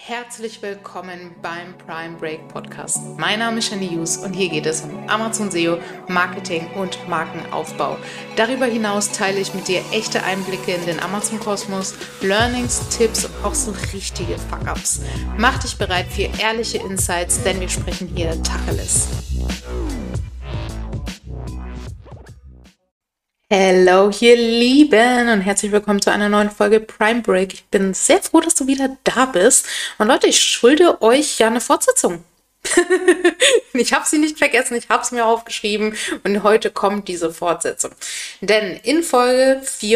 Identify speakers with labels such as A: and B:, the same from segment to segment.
A: Herzlich willkommen beim Prime Break Podcast. Mein Name ist Shani Hughes und hier geht es um Amazon SEO, Marketing und Markenaufbau. Darüber hinaus teile ich mit dir echte Einblicke in den Amazon-Kosmos, Learnings, Tipps und auch so richtige Fuck-Ups. Mach dich bereit für ehrliche Insights, denn wir sprechen hier Tacheles. Hallo, ihr Lieben und herzlich willkommen zu einer neuen Folge Prime Break. Ich bin sehr froh, dass du wieder da bist. Und Leute, ich schulde euch ja eine Fortsetzung. Ich habe sie nicht vergessen, ich habe es mir aufgeschrieben und heute kommt diese Fortsetzung. Denn in Folge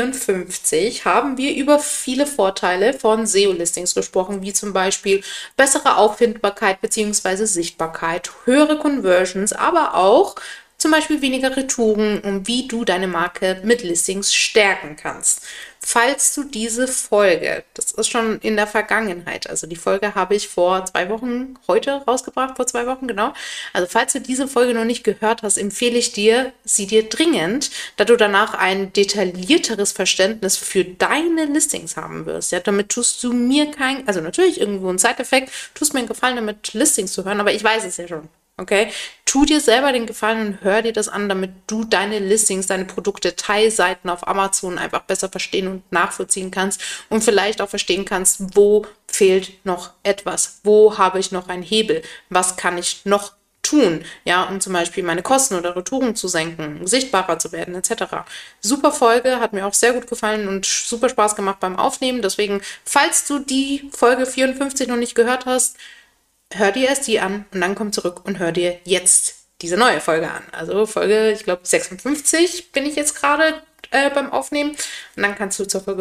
A: 54 haben wir über viele Vorteile von SEO-Listings gesprochen, wie zum Beispiel bessere Auffindbarkeit bzw. Sichtbarkeit, höhere Conversions, aber auch zum Beispiel weniger Retouren und wie du deine Marke mit Listings stärken kannst. Falls du diese Folge, das ist schon in der Vergangenheit, also die Folge habe ich vor 2 Wochen, heute rausgebracht, vor 2 Wochen, genau. Also falls du diese Folge noch nicht gehört hast, empfehle ich dir, sie dir dringend, da du danach ein detaillierteres Verständnis für deine Listings haben wirst. Ja, damit tust du mir also natürlich irgendwo ein Side-Effekt, tust mir einen Gefallen damit, Listings zu hören, aber ich weiß es ja schon. Okay, tu dir selber den Gefallen und hör dir das an, damit du deine Listings, deine Produktdetailseiten auf Amazon einfach besser verstehen und nachvollziehen kannst und vielleicht auch verstehen kannst, wo fehlt noch etwas, wo habe ich noch einen Hebel, was kann ich noch tun, ja, um zum Beispiel meine Kosten oder Retouren zu senken, sichtbarer zu werden, etc. Super Folge, hat mir auch sehr gut gefallen und super Spaß gemacht beim Aufnehmen. Deswegen, falls du die Folge 54 noch nicht gehört hast, hör dir erst die an und dann komm zurück und hör dir jetzt diese neue Folge an. Also Folge, ich glaube 56 bin ich jetzt gerade beim Aufnehmen. Und dann kannst du zur Folge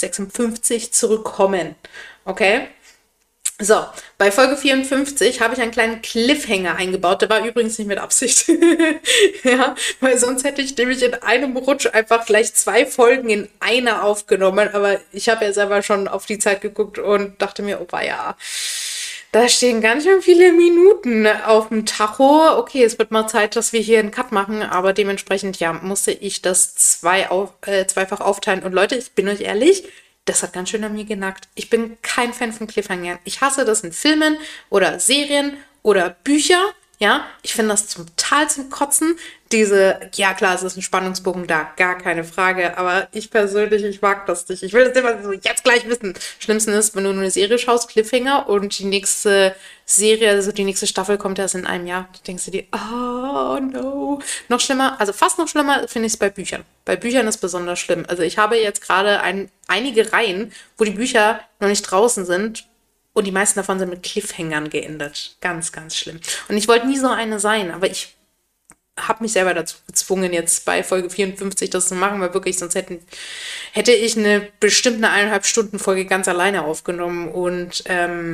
A: 56 zurückkommen. Okay? So, bei Folge 54 habe ich einen kleinen Cliffhanger eingebaut. Der war übrigens nicht mit Absicht. Ja, weil sonst hätte ich nämlich in einem Rutsch einfach gleich 2 Folgen in einer aufgenommen. Aber ich habe ja selber schon auf die Zeit geguckt und dachte mir, oh ja, da stehen ganz schön viele Minuten auf dem Tacho. Okay, es wird mal Zeit, dass wir hier einen Cut machen, aber dementsprechend, ja, musste ich das zweifach aufteilen. Und Leute, ich bin euch ehrlich, das hat ganz schön an mir genagt. Ich bin kein Fan von Cliffhangern. Ich hasse das in Filmen oder Serien oder Bücher. Ja, ich finde das total zum Kotzen. Ja klar, es ist ein Spannungsbogen da, gar keine Frage, aber ich persönlich, ich mag das nicht. Ich will das immer so jetzt gleich wissen. Schlimmsten ist, wenn du nur eine Serie schaust, Cliffhanger, und die nächste Serie, also die nächste Staffel kommt erst in einem Jahr. Da denkst du dir, oh no. Noch schlimmer, also fast noch schlimmer finde ich es bei Büchern. Bei Büchern ist besonders schlimm. Also ich habe jetzt gerade einige Reihen, wo die Bücher noch nicht draußen sind. Und die meisten davon sind mit Cliffhangern geendet. Ganz, ganz schlimm. Und ich wollte nie so eine sein, aber ich habe mich selber dazu gezwungen, jetzt bei Folge 54 das zu machen, weil wirklich sonst hätte ich eine bestimmte 1,5 Stunden Folge ganz alleine aufgenommen. Und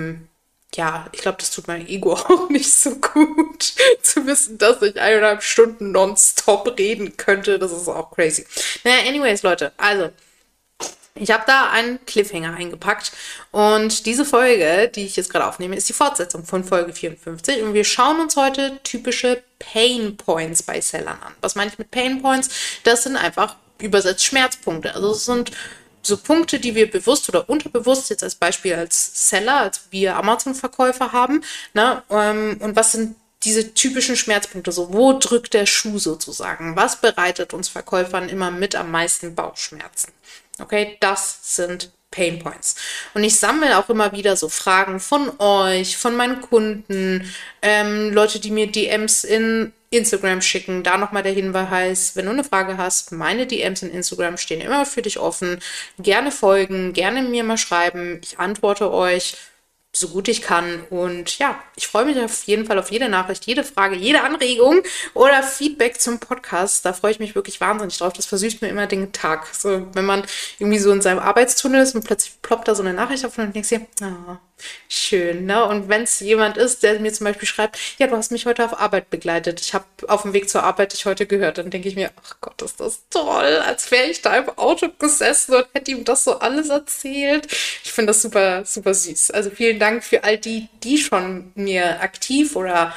A: ja, ich glaube, das tut mein Ego auch nicht so gut, zu wissen, dass ich 1,5 Stunden nonstop reden könnte. Das ist auch crazy. Naja, anyways, Leute, also ich habe da einen Cliffhanger eingepackt und diese Folge, die ich jetzt gerade aufnehme, ist die Fortsetzung von Folge 54 und wir schauen uns heute typische Pain Points bei Sellern an. Was meine ich mit Pain Points? Das sind einfach übersetzt Schmerzpunkte. Also es sind so Punkte, die wir bewusst oder unterbewusst jetzt als Beispiel als Seller, als wir Amazon-Verkäufer haben, ne? Und was sind diese typischen Schmerzpunkte, so wo drückt der Schuh sozusagen? Was bereitet uns Verkäufern immer mit am meisten Bauchschmerzen? Okay, das sind Pain Points. Und ich sammle auch immer wieder so Fragen von euch, von meinen Kunden, Leute, die mir DMs in Instagram schicken. Da nochmal der Hinweis, wenn du eine Frage hast, meine DMs in Instagram stehen immer für dich offen. Gerne folgen, gerne mir mal schreiben. Ich antworte euch so gut ich kann. Und ja, ich freue mich auf jeden Fall auf jede Nachricht, jede Frage, jede Anregung oder Feedback zum Podcast. Da freue ich mich wirklich wahnsinnig drauf. Das versüßt mir immer den Tag. So, wenn man irgendwie so in seinem Arbeitstunnel ist und plötzlich ploppt da so eine Nachricht auf und denkst dir, oh, schön, ne? Und wenn es jemand ist, der mir zum Beispiel schreibt, ja, du hast mich heute auf Arbeit begleitet. Ich habe auf dem Weg zur Arbeit dich heute gehört. Dann denke ich mir, ach Gott, ist das toll. Als wäre ich da im Auto gesessen und hätte ihm das so alles erzählt. Ich finde das super, super süß. Also vielen Dank für all die, die schon mir aktiv oder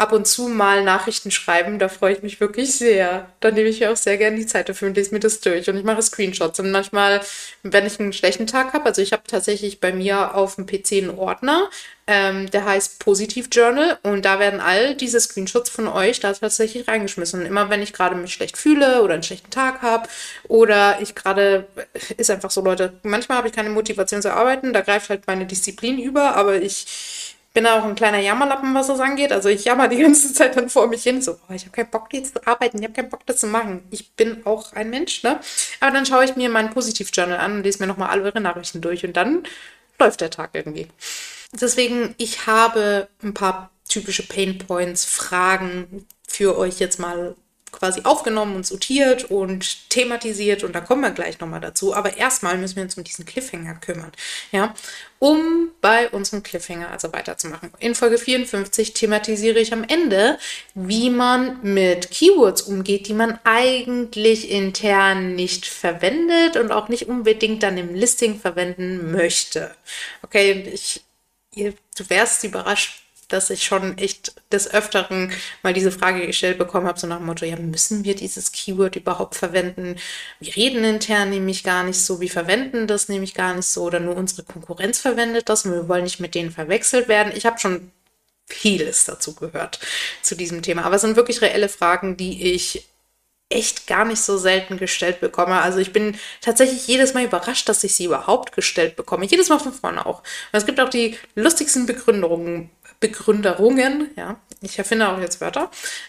A: ab und zu mal Nachrichten schreiben. Da freue ich mich wirklich sehr. Da nehme ich mir auch sehr gerne die Zeit dafür und lese mir das durch. Und ich mache Screenshots. Und manchmal, wenn ich einen schlechten Tag habe, also ich habe tatsächlich bei mir auf dem PC einen Ordner, der heißt Positiv Journal. Und da werden all diese Screenshots von euch da tatsächlich reingeschmissen. Und immer wenn ich gerade mich schlecht fühle oder einen schlechten Tag habe oder ich gerade, ist einfach so, Leute, manchmal habe ich keine Motivation zu arbeiten, da greift halt meine Disziplin über, aber ich bin auch ein kleiner Jammerlappen, was das angeht. Also ich jammer die ganze Zeit dann vor mich hin. So, oh, ich habe keinen Bock, jetzt zu arbeiten. Ich habe keinen Bock, das zu machen. Ich bin auch ein Mensch, ne? Aber dann schaue ich mir meinen Positiv-Journal an und lese mir nochmal alle eure Nachrichten durch. Und dann läuft der Tag irgendwie. Deswegen, ich habe ein paar typische Painpoints, Fragen für euch jetzt mal quasi aufgenommen und sortiert und thematisiert und da kommen wir gleich nochmal dazu. Aber erstmal müssen wir uns um diesen Cliffhanger kümmern, ja, um bei unserem Cliffhanger also weiterzumachen. In Folge 54 thematisiere ich am Ende, wie man mit Keywords umgeht, die man eigentlich intern nicht verwendet und auch nicht unbedingt dann im Listing verwenden möchte. Okay, du wärst überrascht, dass ich schon echt des Öfteren mal diese Frage gestellt bekommen habe, so nach dem Motto, ja, müssen wir dieses Keyword überhaupt verwenden? Wir reden intern nämlich gar nicht so, wir verwenden das nämlich gar nicht so oder nur unsere Konkurrenz verwendet das und wir wollen nicht mit denen verwechselt werden. Ich habe schon vieles dazu gehört zu diesem Thema, aber es sind wirklich reelle Fragen, die ich echt gar nicht so selten gestellt bekomme. Also ich bin tatsächlich jedes Mal überrascht, dass ich sie überhaupt gestellt bekomme. Jedes Mal von vorne auch. Und es gibt auch die lustigsten Begründerungen, ja. Ich erfinde auch jetzt Wörter.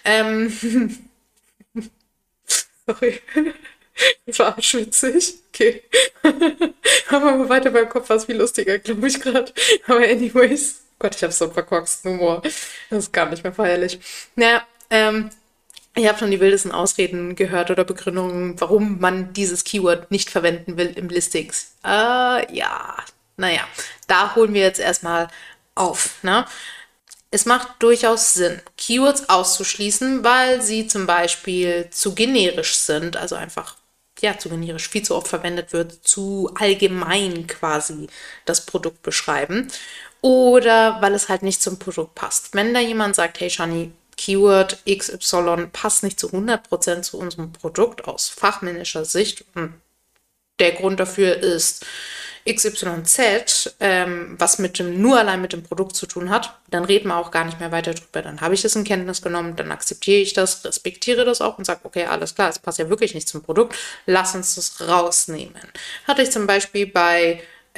A: Sorry. Das war schwitzig. Okay. Aber mal weiter beim Kopf war es viel lustiger, glaube ich gerade. Aber anyways. Gott, ich habe so einen verkorksten Humor. Das ist gar nicht mehr feierlich. Naja, ich habe schon die wildesten Ausreden gehört oder Begründungen, warum man dieses Keyword nicht verwenden will im Listings. Ja, naja, da holen wir jetzt erstmal auf. Ne? Es macht durchaus Sinn, Keywords auszuschließen, weil sie zum Beispiel zu generisch sind, also einfach ja, zu generisch viel zu oft verwendet wird, zu allgemein quasi das Produkt beschreiben oder weil es halt nicht zum Produkt passt. Wenn da jemand sagt, hey Shani, Keyword XY passt nicht zu 100% zu unserem Produkt aus fachmännischer Sicht und der Grund dafür ist XYZ, was nur allein mit dem Produkt zu tun hat, dann reden wir auch gar nicht mehr weiter drüber. Dann habe ich das in Kenntnis genommen, dann akzeptiere ich das, respektiere das auch und sage, okay, alles klar, es passt ja wirklich nicht zum Produkt, lass uns das rausnehmen. Hatte ich zum Beispiel bei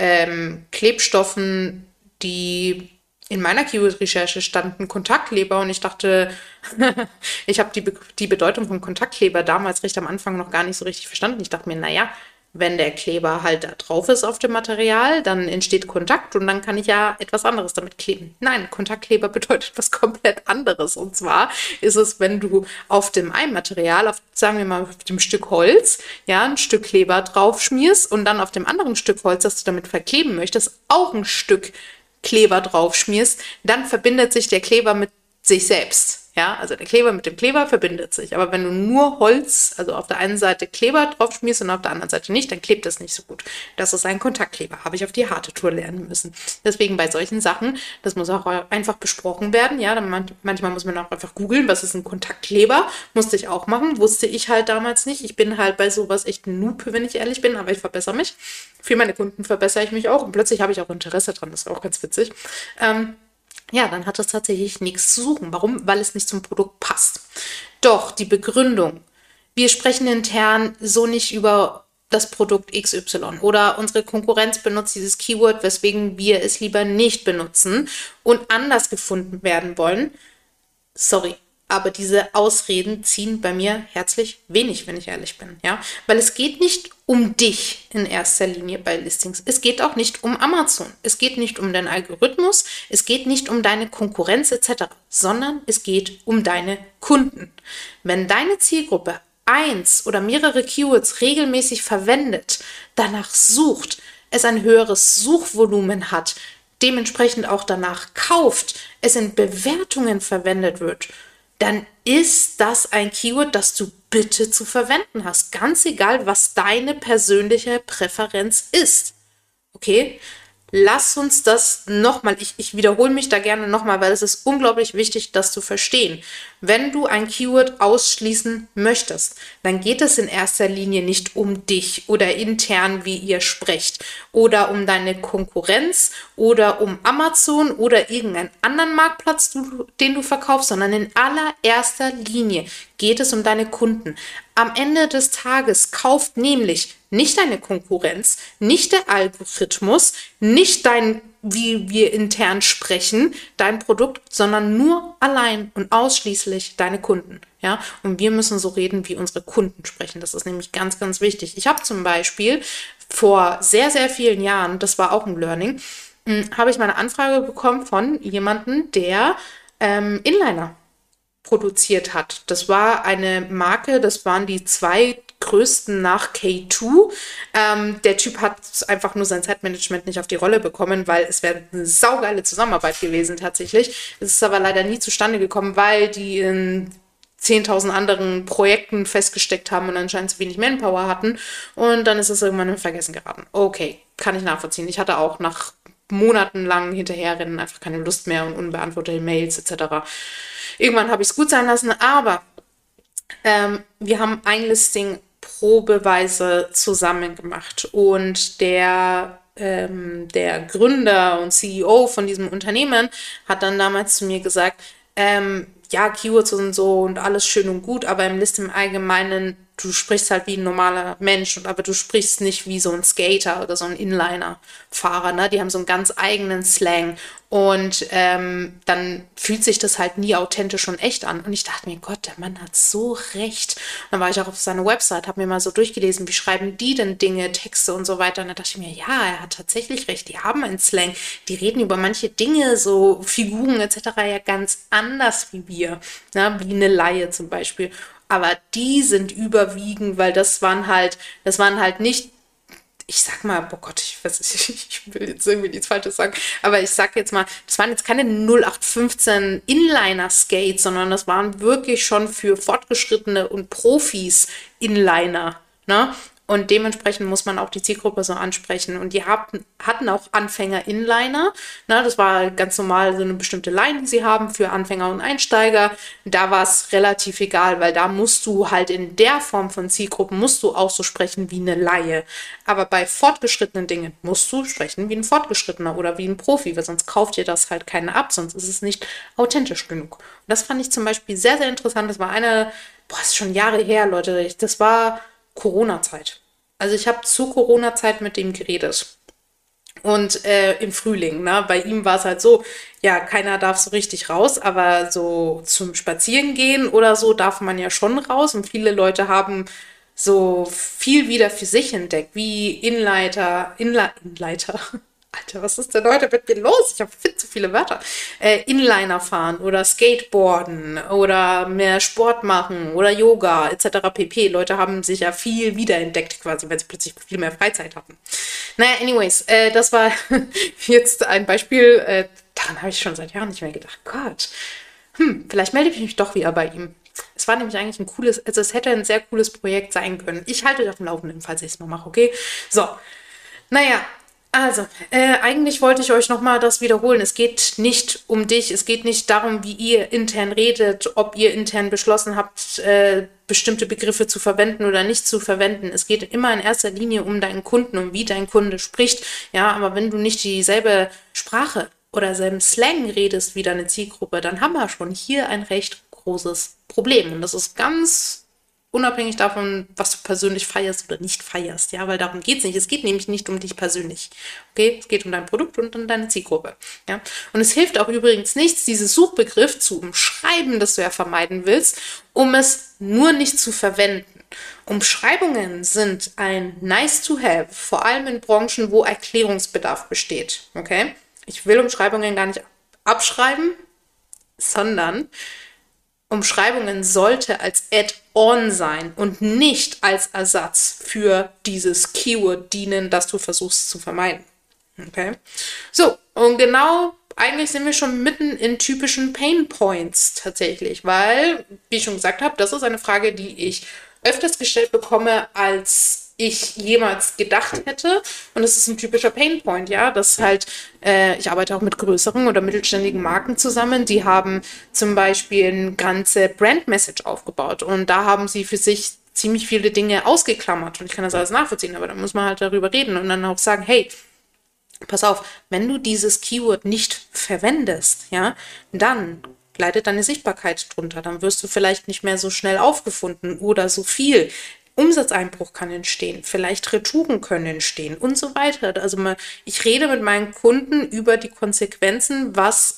A: Klebstoffen, die in meiner Keyword-Recherche standen Kontaktkleber und ich dachte, ich habe die Bedeutung von Kontaktkleber damals recht am Anfang noch gar nicht so richtig verstanden. Ich dachte mir, naja, wenn der Kleber halt da drauf ist auf dem Material, dann entsteht Kontakt und dann kann ich ja etwas anderes damit kleben. Nein, Kontaktkleber bedeutet was komplett anderes. Und zwar ist es, wenn du auf dem einen Material, sagen wir mal auf dem Stück Holz, ja, ein Stück Kleber drauf schmierst und dann auf dem anderen Stück Holz, das du damit verkleben möchtest, auch ein Stück Kleber drauf schmierst, dann verbindet sich der Kleber mit sich selbst. Ja, also der Kleber mit dem Kleber verbindet sich. Aber wenn du nur Holz, also auf der einen Seite Kleber drauf schmierst und auf der anderen Seite nicht, dann klebt das nicht so gut. Das ist ein Kontaktkleber. Habe ich auf die harte Tour lernen müssen. Deswegen bei solchen Sachen, das muss auch einfach besprochen werden. Ja, manchmal muss man auch einfach googeln, was ist ein Kontaktkleber. Musste ich auch machen. Wusste ich halt damals nicht. Ich bin halt bei sowas echt ein Noob, wenn ich ehrlich bin, aber ich verbessere mich. Für meine Kunden verbessere ich mich auch. Und plötzlich habe ich auch Interesse dran. Das ist auch ganz witzig. Ja, dann hat es tatsächlich nichts zu suchen. Warum? Weil es nicht zum Produkt passt. Doch, die Begründung. Wir sprechen intern so nicht über das Produkt XY oder unsere Konkurrenz benutzt dieses Keyword, weswegen wir es lieber nicht benutzen und anders gefunden werden wollen. Sorry, aber diese Ausreden ziehen bei mir herzlich wenig, wenn ich ehrlich bin, ja, weil es geht nicht um dich in erster Linie bei Listings. Es geht auch nicht um Amazon. Es geht nicht um deinen Algorithmus. Es geht nicht um deine Konkurrenz etc., sondern es geht um deine Kunden. Wenn deine Zielgruppe eins oder mehrere Keywords regelmäßig verwendet, danach sucht, es ein höheres Suchvolumen hat, dementsprechend auch danach kauft, es in Bewertungen verwendet wird, dann ist das ein Keyword, das du bitte zu verwenden hast. Ganz egal, was deine persönliche Präferenz ist. Okay? lass uns das nochmal, ich wiederhole mich da gerne nochmal, weil es ist unglaublich wichtig, das zu verstehen. Wenn du ein Keyword ausschließen möchtest, dann geht es in erster Linie nicht um dich oder intern, wie ihr sprecht, oder um deine Konkurrenz oder um Amazon oder irgendeinen anderen Marktplatz, den du verkaufst, sondern in allererster Linie geht es um deine Kunden. Am Ende des Tages kauft nämlich nicht deine Konkurrenz, nicht der Algorithmus, nicht dein, wie wir intern sprechen, dein Produkt, sondern nur allein und ausschließlich deine Kunden. Ja? Und wir müssen so reden, wie unsere Kunden sprechen. Das ist nämlich ganz, ganz wichtig. Ich habe zum Beispiel vor sehr, sehr vielen Jahren, das war auch ein Learning, habe ich mal eine Anfrage bekommen von jemandem, der Inliner produziert hat. Das war eine Marke, das waren die zwei größten nach K2. Der Typ hat einfach nur sein Zeitmanagement nicht auf die Rolle bekommen, weil es wäre eine saugeile Zusammenarbeit gewesen tatsächlich. Es ist aber leider nie zustande gekommen, weil die in 10.000 anderen Projekten festgesteckt haben und anscheinend zu wenig Manpower hatten. Und dann ist es irgendwann in Vergessen geraten. Okay, kann ich nachvollziehen. Ich hatte auch nach monatelang hinterherrennen einfach keine Lust mehr und unbeantwortete Mails etc. Irgendwann habe ich es gut sein lassen, aber wir haben ein Listing probeweise zusammen gemacht und der Gründer und CEO von diesem Unternehmen hat dann damals zu mir gesagt, ja, Keywords und so und alles schön und gut, aber im List im Allgemeinen, du sprichst halt wie ein normaler Mensch, aber du sprichst nicht wie so ein Skater oder so ein Inliner-Fahrer, ne? Die haben so einen ganz eigenen Slang und dann fühlt sich das halt nie authentisch und echt an. Und ich dachte mir, Gott, der Mann hat so recht. Dann war ich auch auf seiner Website, habe mir mal so durchgelesen, wie schreiben die denn Dinge, Texte und so weiter. Und da dachte ich mir, ja, er hat tatsächlich recht, die haben einen Slang, die reden über manche Dinge, so Figuren etc. ja ganz anders wie wir, ne? Wie eine Laie zum Beispiel. Aber die sind überwiegend, weil das waren halt nicht, ich sag mal, oh Gott, ich will jetzt irgendwie nichts Falsches sagen, aber ich sag jetzt mal, das waren jetzt keine 0815 Inliner-Skates, sondern das waren wirklich schon für Fortgeschrittene und Profis Inliner, ne? Und dementsprechend muss man auch die Zielgruppe so ansprechen. Und die hatten auch Anfänger-Inliner. Ne, das war ganz normal so eine bestimmte Line, die sie haben für Anfänger und Einsteiger. Da war es relativ egal, weil da musst du halt in der Form von Zielgruppen, musst du auch so sprechen wie eine Laie. Aber bei fortgeschrittenen Dingen musst du sprechen wie ein Fortgeschrittener oder wie ein Profi, weil sonst kauft dir das halt keiner ab, sonst ist es nicht authentisch genug. Und das fand ich zum Beispiel sehr, sehr interessant. Das war das ist schon Jahre her, Leute. Das war Corona-Zeit. Also ich habe zu Corona-Zeit mit dem geredet. Und im Frühling, ne? Bei ihm war es halt so, ja, keiner darf so richtig raus, aber so zum Spazierengehen oder so darf man ja schon raus. Und viele Leute haben so viel wieder für sich entdeckt, wie Inleiter. Alter, was ist denn heute mit mir los? Ich habe viel zu viele Wörter. Inliner fahren oder Skateboarden oder mehr Sport machen oder Yoga etc. pp. Leute haben sich ja viel wiederentdeckt quasi, weil sie plötzlich viel mehr Freizeit hatten. Naja, anyways, das war jetzt ein Beispiel, daran habe ich schon seit Jahren nicht mehr gedacht. Gott, vielleicht melde ich mich doch wieder bei ihm. Es war nämlich eigentlich also es hätte ein sehr cooles Projekt sein können. Ich halte euch auf dem Laufenden, falls ich es mal mache, okay? So, naja, also, eigentlich wollte ich euch nochmal das wiederholen. Es geht nicht um dich, es geht nicht darum, wie ihr intern redet, ob ihr intern beschlossen habt, bestimmte Begriffe zu verwenden oder nicht zu verwenden. Es geht immer in erster Linie um deinen Kunden, um wie dein Kunde spricht. Ja, aber wenn du nicht dieselbe Sprache oder selben Slang redest wie deine Zielgruppe, dann haben wir schon hier ein recht großes Problem. Und das ist ganz unabhängig davon, was du persönlich feierst oder nicht feierst, ja, weil darum geht es nicht. Es geht nämlich nicht um dich persönlich, okay? Es geht um dein Produkt und um deine Zielgruppe, ja. Und es hilft auch übrigens nichts, dieses Suchbegriff zu umschreiben, das du ja vermeiden willst, um es nur nicht zu verwenden. Umschreibungen sind ein nice to have, vor allem in Branchen, wo Erklärungsbedarf besteht, okay? Ich will Umschreibungen gar nicht abschreiben, sondern Umschreibungen sollte als Add-on sein und nicht als Ersatz für dieses Keyword dienen, das du versuchst zu vermeiden. Okay? So, und genau, eigentlich sind wir schon mitten in typischen Pain Points tatsächlich, weil, wie ich schon gesagt habe, das ist eine Frage, die ich öfters gestellt bekomme als ich jemals gedacht hätte. Und das ist ein typischer Painpoint, ja. Das halt, ich arbeite auch mit größeren oder mittelständigen Marken zusammen, die haben zum Beispiel eine ganze Brand-Message aufgebaut. Und da haben sie für sich ziemlich viele Dinge ausgeklammert. Und ich kann das alles nachvollziehen, aber da muss man halt darüber reden und dann auch sagen, hey, pass auf, wenn du dieses Keyword nicht verwendest, ja, dann leidet deine Sichtbarkeit drunter. Dann wirst du vielleicht nicht mehr so schnell aufgefunden oder so viel. Umsatzeinbruch kann entstehen, vielleicht Retouren können entstehen und so weiter. Also ich rede mit meinen Kunden über die Konsequenzen,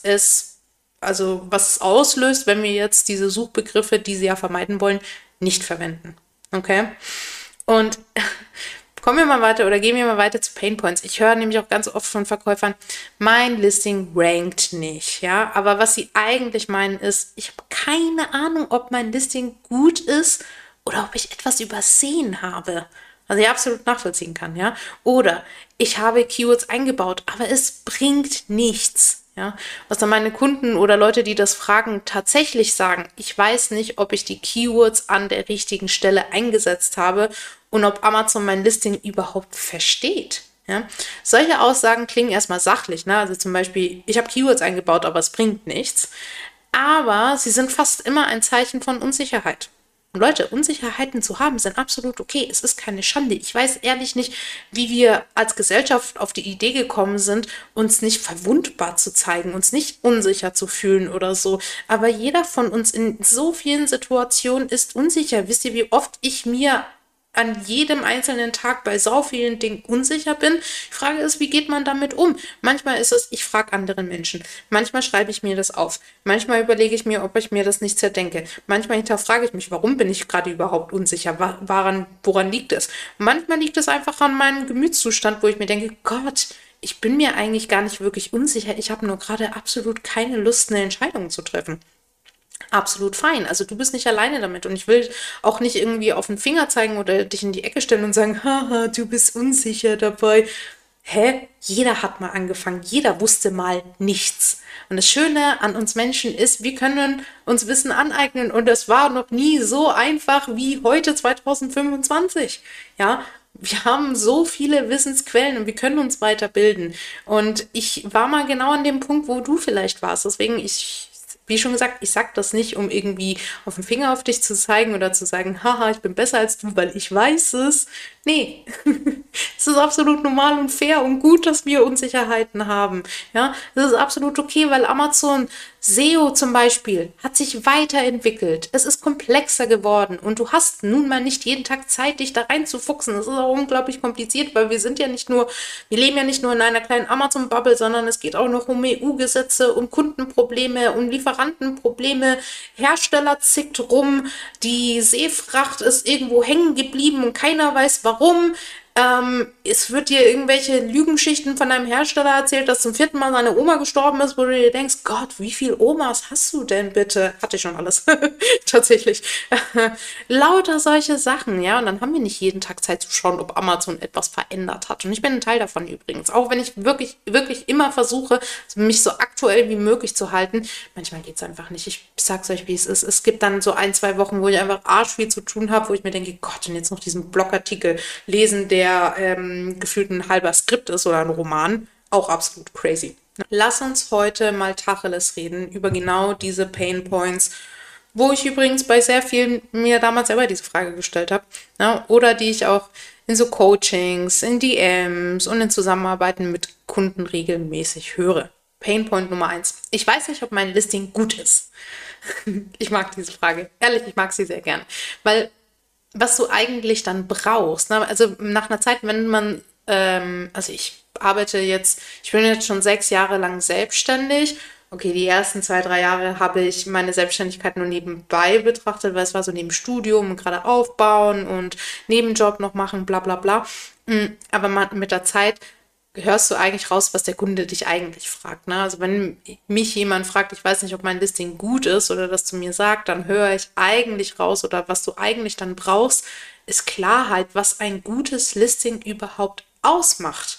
A: was es auslöst, wenn wir jetzt diese Suchbegriffe, die sie ja vermeiden wollen, nicht verwenden. Okay? Und kommen wir mal weiter oder gehen wir mal weiter zu Painpoints. Ich höre nämlich auch ganz oft von Verkäufern, mein Listing rankt nicht, ja. Aber was sie eigentlich meinen ist, ich habe keine Ahnung, ob mein Listing gut ist oder ob ich etwas übersehen habe. Was ich absolut nachvollziehen kann, ja. Oder ich habe Keywords eingebaut, aber es bringt nichts. Ja, was dann meine Kunden oder Leute, die das fragen, tatsächlich sagen, ich weiß nicht, ob ich die Keywords an der richtigen Stelle eingesetzt habe und ob Amazon mein Listing überhaupt versteht. Ja, solche Aussagen klingen erstmal sachlich, ne? Also zum Beispiel, ich habe Keywords eingebaut, aber es bringt nichts. Aber sie sind fast immer ein Zeichen von Unsicherheit. Und Leute, Unsicherheiten zu haben, sind absolut okay. Es ist keine Schande. Ich weiß ehrlich nicht, wie wir als Gesellschaft auf die Idee gekommen sind, uns nicht verwundbar zu zeigen, uns nicht unsicher zu fühlen oder so. Aber jeder von uns in so vielen Situationen ist unsicher. Wisst ihr, wie oft ich mir an jedem einzelnen Tag bei so vielen Dingen unsicher bin? Die Frage ist, wie geht man damit um? Manchmal ist es, ich frage anderen Menschen. Manchmal schreibe ich mir das auf. Manchmal überlege ich mir, ob ich mir das nicht zerdenke. Manchmal hinterfrage ich mich, warum bin ich gerade überhaupt unsicher? Woran liegt es? Manchmal liegt es einfach an meinem Gemütszustand, wo ich mir denke, Gott, ich bin mir eigentlich gar nicht wirklich unsicher. Ich habe nur gerade absolut keine Lust, eine Entscheidung zu treffen. Absolut fein. Also du bist nicht alleine damit und ich will auch nicht irgendwie auf den Finger zeigen oder dich in die Ecke stellen und sagen, haha, du bist unsicher dabei. Hä? Jeder hat mal angefangen, jeder wusste mal nichts. Und das Schöne an uns Menschen ist, wir können uns Wissen aneignen und es war noch nie so einfach wie heute 2025. Ja, wir haben so viele Wissensquellen und wir können uns weiterbilden. Und ich war mal genau an dem Punkt, wo du vielleicht warst. Deswegen, wie schon gesagt, ich sag das nicht, um irgendwie auf den Finger auf dich zu zeigen oder zu sagen, haha, ich bin besser als du, weil ich weiß es. Nee, es ist absolut normal und fair und gut, dass wir Unsicherheiten haben. Ja, es ist absolut okay, weil Amazon SEO zum Beispiel hat sich weiterentwickelt. Es ist komplexer geworden und du hast nun mal nicht jeden Tag Zeit, dich da reinzufuchsen. Das ist auch unglaublich kompliziert, weil wir leben ja nicht nur in einer kleinen Amazon-Bubble, sondern es geht auch noch um EU-Gesetze, um Kundenprobleme, um Lieferantenprobleme. Hersteller zickt rum, die Seefracht ist irgendwo hängen geblieben und keiner weiß warum. Es wird dir irgendwelche Lügenschichten von einem Hersteller erzählt, dass zum 4. Mal seine Oma gestorben ist, wo du dir denkst, Gott, wie viele Omas hast du denn bitte? Hatte ich schon alles. Tatsächlich. Lauter solche Sachen, ja. Und dann haben wir nicht jeden Tag Zeit zu schauen, ob Amazon etwas verändert hat. Und ich bin ein Teil davon übrigens. Auch wenn ich wirklich, wirklich immer versuche, mich so aktuell wie möglich zu halten. Manchmal geht es einfach nicht. Ich sag's euch, wie es ist. Es gibt dann so 1, 2 Wochen, wo ich einfach arsch viel zu tun habe, wo ich mir denke, Gott, und jetzt noch diesen Blogartikel lesen, der gefühlt ein halber Skript ist oder ein Roman. Auch absolut crazy. Lass uns heute mal Tacheles reden über genau diese Pain Points, wo ich übrigens bei sehr vielen mir damals selber diese Frage gestellt habe. Ja, oder die ich auch in so Coachings, in DMs und in Zusammenarbeiten mit Kunden regelmäßig höre. Painpoint Nummer 1. Ich weiß nicht, ob mein Listing gut ist. Ich mag diese Frage. Ehrlich, ich mag sie sehr gern. Weil was du eigentlich dann brauchst, ne? Also nach einer Zeit, wenn man, also ich bin jetzt schon 6 Jahre lang selbstständig. Okay, die ersten 2, 3 Jahre habe ich meine Selbstständigkeit nur nebenbei betrachtet, weil es war so neben Studium und gerade aufbauen und Nebenjob noch machen, bla bla bla. Aber mit der Zeit hörst du eigentlich raus, was der Kunde dich eigentlich fragt. Ne? Also wenn mich jemand fragt, ich weiß nicht, ob mein Listing gut ist oder das zu mir sagt, dann höre ich eigentlich raus oder was du eigentlich dann brauchst, ist Klarheit, was ein gutes Listing überhaupt ausmacht.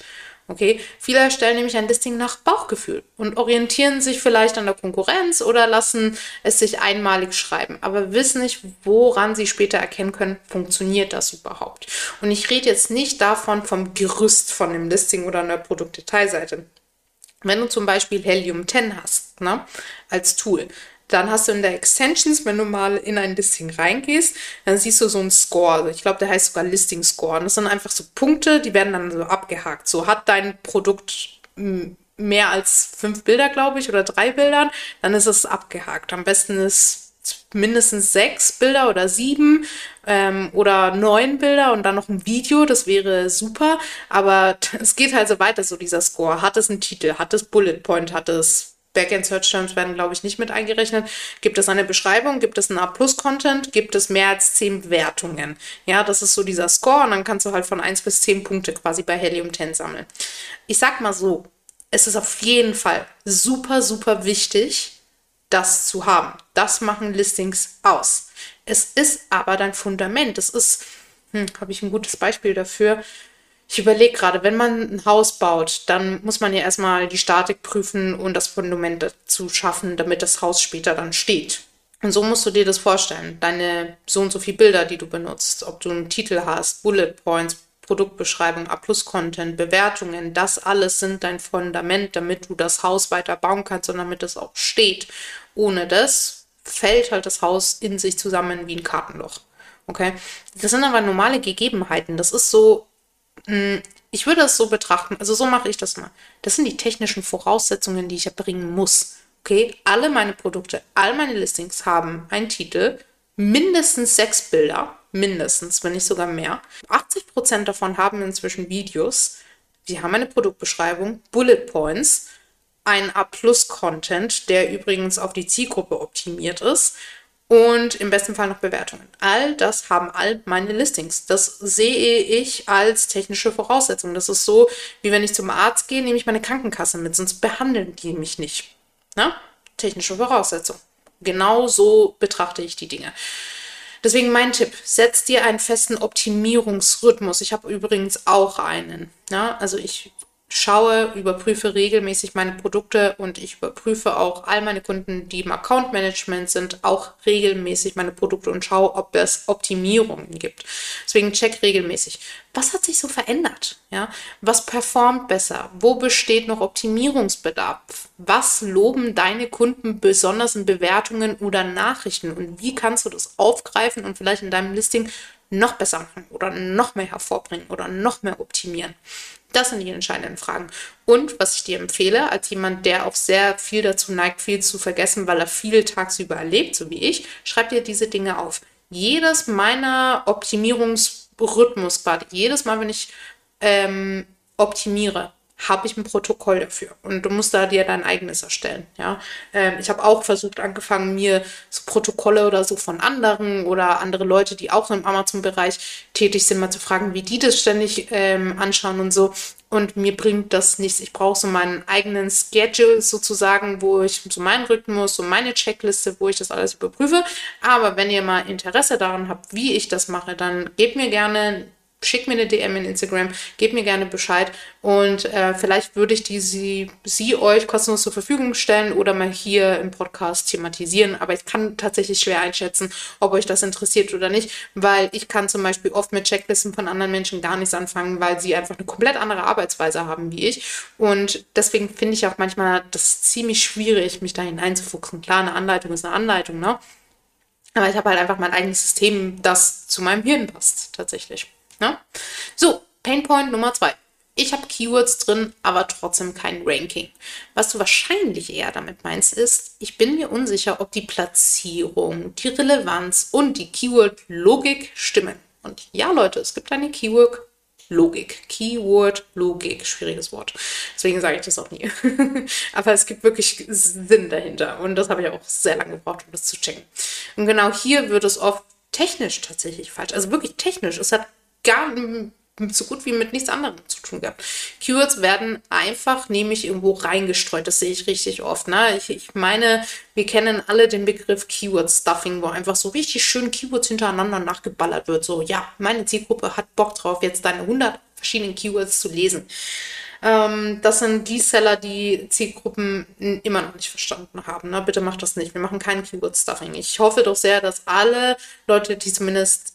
A: Okay, viele erstellen nämlich ein Listing nach Bauchgefühl und orientieren sich vielleicht an der Konkurrenz oder lassen es sich einmalig schreiben, aber wissen nicht, woran sie später erkennen können, funktioniert das überhaupt. Und ich rede jetzt nicht davon vom Gerüst von dem Listing oder einer Produktdetailseite. Wenn du zum Beispiel Helium 10 hast, ne, als Tool, dann hast du in der Extensions, wenn du mal in ein Listing reingehst, dann siehst du so einen Score. Also ich glaube, der heißt sogar Listing Score. Und das sind einfach so Punkte, die werden dann so abgehakt. So hat dein Produkt mehr als 5 Bilder, glaube ich, oder 3 Bildern, dann ist es abgehakt. Am besten ist mindestens 6 Bilder oder 7 oder 9 Bilder und dann noch ein Video, das wäre super, aber es geht halt so weiter, so dieser Score. Hat es einen Titel, hat es Bullet Point, hat es Backend Search Terms werden, glaube ich, nicht mit eingerechnet. Gibt es eine Beschreibung? Gibt es einen A+-Content? Gibt es mehr als 10 Bewertungen? Ja, das ist so dieser Score und dann kannst du halt von 1 bis 10 Punkte quasi bei Helium 10 sammeln. Ich sag mal so, es ist auf jeden Fall super, super wichtig, das zu haben. Das machen Listings aus. Es ist aber dein Fundament. Es ist, habe ich ein gutes Beispiel dafür. Ich überlege gerade, wenn man ein Haus baut, dann muss man ja erstmal die Statik prüfen und das Fundament dazu schaffen, damit das Haus später dann steht. Und so musst du dir das vorstellen. Deine so und so viele Bilder, die du benutzt, ob du einen Titel hast, Bullet Points, Produktbeschreibung, A+-Content, Bewertungen, das alles sind dein Fundament, damit du das Haus weiter bauen kannst und damit es auch steht. Ohne das fällt halt das Haus in sich zusammen wie ein Kartenloch. Okay? Das sind aber normale Gegebenheiten. Das ist so, ich würde es so betrachten, also so mache ich das mal. Das sind die technischen Voraussetzungen, die ich erbringen muss. Okay? Alle meine Produkte, all meine Listings haben einen Titel, mindestens 6 Bilder, mindestens, wenn nicht sogar mehr. 80% davon haben inzwischen Videos. Sie haben eine Produktbeschreibung, Bullet Points, ein A+-Content, der übrigens auf die Zielgruppe optimiert ist und im besten Fall noch Bewertungen. All das haben all meine Listings. Das sehe ich als technische Voraussetzung. Das ist so, wie wenn ich zum Arzt gehe, nehme ich meine Krankenkasse mit, sonst behandeln die mich nicht. Na? Technische Voraussetzung. Genau so betrachte ich die Dinge. Deswegen mein Tipp, setz dir einen festen Optimierungsrhythmus. Ich habe übrigens auch einen. Ja? Also ich schaue, überprüfe regelmäßig meine Produkte und ich überprüfe auch all meine Kunden, die im Account Management sind, auch regelmäßig meine Produkte und schaue, ob es Optimierungen gibt. Deswegen check regelmäßig. Was hat sich so verändert? Ja? Was performt besser? Wo besteht noch Optimierungsbedarf? Was loben deine Kunden besonders in Bewertungen oder Nachrichten? Und wie kannst du das aufgreifen und vielleicht in deinem Listing noch besser machen oder noch mehr hervorbringen oder noch mehr optimieren? Das sind die entscheidenden Fragen. Und was ich dir empfehle, als jemand, der auch sehr viel dazu neigt, viel zu vergessen, weil er viel tagsüber erlebt, so wie ich, schreib dir diese Dinge auf. Jedes meiner Optimierungsrhythmus, jedes Mal, wenn ich optimiere, habe ich ein Protokoll dafür. Und du musst da dir dein eigenes erstellen. Ja? Ich habe auch versucht, angefangen, mir so Protokolle oder so von anderen oder andere Leute, die auch im Amazon-Bereich tätig sind, mal zu fragen, wie die das ständig anschauen und so. Und mir bringt das nichts. Ich brauche so meinen eigenen Schedule sozusagen, wo ich so meinen Rhythmus, so meine Checkliste, wo ich das alles überprüfe. Aber wenn ihr mal Interesse daran habt, wie ich das mache, dann gebt mir gerne, schickt mir eine DM in Instagram, gebt mir gerne Bescheid und vielleicht würde ich sie euch kostenlos zur Verfügung stellen oder mal hier im Podcast thematisieren, aber ich kann tatsächlich schwer einschätzen, ob euch das interessiert oder nicht, weil ich kann zum Beispiel oft mit Checklisten von anderen Menschen gar nichts anfangen, weil sie einfach eine komplett andere Arbeitsweise haben wie ich und deswegen finde ich auch manchmal das ziemlich schwierig, mich da hineinzufuchsen. Klar, eine Anleitung ist eine Anleitung, ne? Aber ich habe halt einfach mein eigenes System, das zu meinem Hirn passt, tatsächlich. Ja? So, Painpoint Nummer 2. Ich habe Keywords drin, aber trotzdem kein Ranking. Was du wahrscheinlich eher damit meinst, ist, ich bin mir unsicher, ob die Platzierung, die Relevanz und die Keyword-Logik stimmen. Und ja, Leute, es gibt eine Keyword-Logik. Keyword-Logik, schwieriges Wort. Deswegen sage ich das auch nie. Aber es gibt wirklich Sinn dahinter. Und das habe ich auch sehr lange gebraucht, um das zu checken. Und genau hier wird es oft technisch tatsächlich falsch. Also wirklich technisch. Es hat gar so gut wie mit nichts anderem zu tun gehabt. Keywords werden einfach nämlich irgendwo reingestreut. Das sehe ich richtig oft. Ne? Ich meine, wir kennen alle den Begriff Keyword Stuffing, wo einfach so richtig schön Keywords hintereinander nachgeballert wird. So, ja, meine Zielgruppe hat Bock drauf, jetzt deine 100 verschiedenen Keywords zu lesen. Das sind die Seller, die Zielgruppen immer noch nicht verstanden haben. Ne? Bitte macht das nicht. Wir machen kein Keyword-Stuffing. Ich hoffe doch sehr, dass alle Leute, die zumindest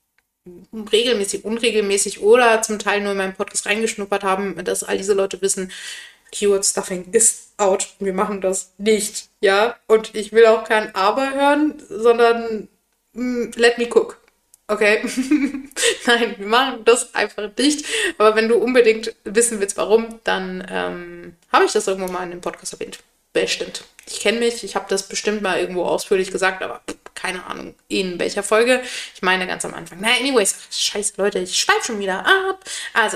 A: regelmäßig, unregelmäßig oder zum Teil nur in meinen Podcast reingeschnuppert haben, dass all diese Leute wissen, Keyword-Stuffing ist out. Wir machen das nicht. Ja? Und ich will auch kein Aber hören, sondern let me cook. Okay. Nein, wir machen das einfach nicht. Aber wenn du unbedingt wissen willst, warum, dann habe ich das irgendwo mal in dem Podcast erwähnt. Bestimmt. Ich kenne mich, ich habe das bestimmt mal irgendwo ausführlich gesagt, aber keine Ahnung, in welcher Folge. Ich meine ganz am Anfang. Na, anyways, scheiße Leute, ich schweife schon wieder ab. Also,